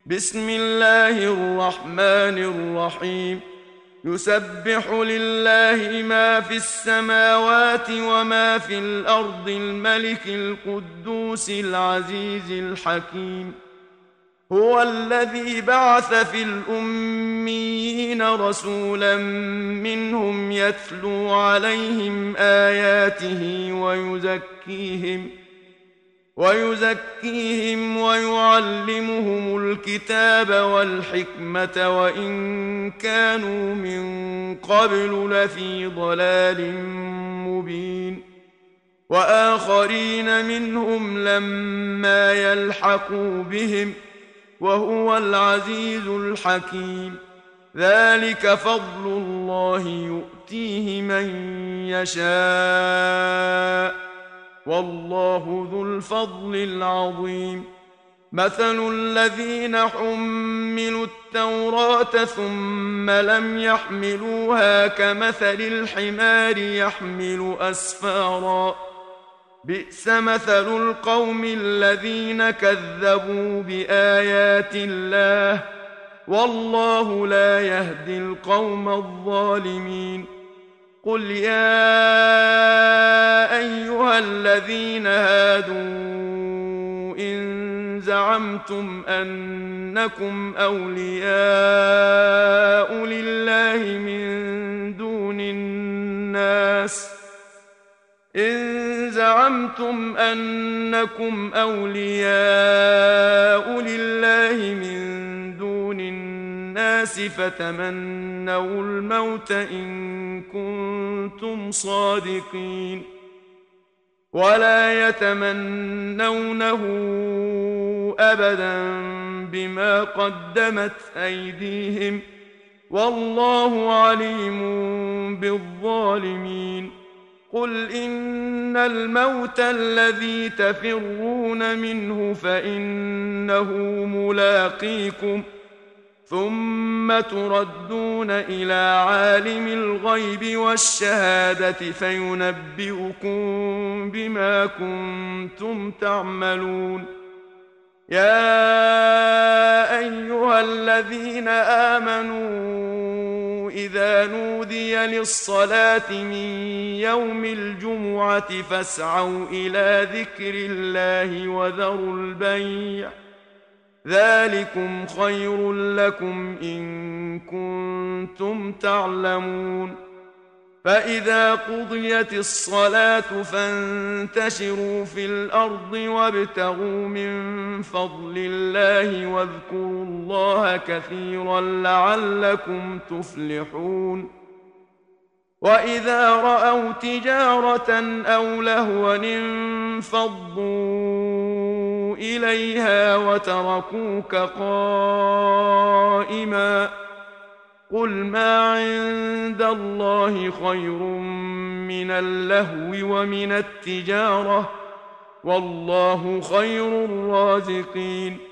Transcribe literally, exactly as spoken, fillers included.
بسم الله الرحمن الرحيم. يسبح لله ما في السماوات وما في الأرض الملك القدوس العزيز الحكيم. هو الذي بعث في الأميين رسولا منهم يتلو عليهم آياته ويزكيهم ويزكيهم ويعلمهم الكتاب والحكمة وإن كانوا من قبل لفي ضلال مبين. وآخرين منهم لما يلحقوا بهم وهو العزيز الحكيم. ذلك فضل الله يؤتيه من يشاء والله ذو الفضل العظيم. مثل الذين حملوا التوراة ثم لم يحملوها كمثل الحمار يحمل أسفارا بئس مثل القوم الذين كذبوا بآيات الله والله لا يهدي القوم الظالمين. قل يا أيها الذين هادوا إن زعمتم أنكم أولياء لله من دون الناس إن زعمتم أنكم أولياء لله من دون الناس فتمنوا الموت إن كنتم صادقين ولا يتمنونه أبدا بما قدمت أيديهم والله عليم بالظالمين. قل إن الموت الذي تفرون منه فإنه ملاقيكم ثم تردون إلى عالم الغيب والشهادة فينبئكم بما كنتم تعملون. يا أيها الذين آمنوا إذا نودي للصلاة من يوم الجمعة فاسعوا إلى ذكر الله وذروا البيع ذلكم خير لكم إن كنتم تعلمون. فإذا قضيت الصلاة فانتشروا في الأرض وابتغوا من فضل الله واذكروا الله كثيرا لعلكم تفلحون. وإذا رأوا تجارة أو لهوا انفضوا إليها وتركوك قائما قل ما عند الله خير من اللهو ومن التجارة والله خير الرازقين.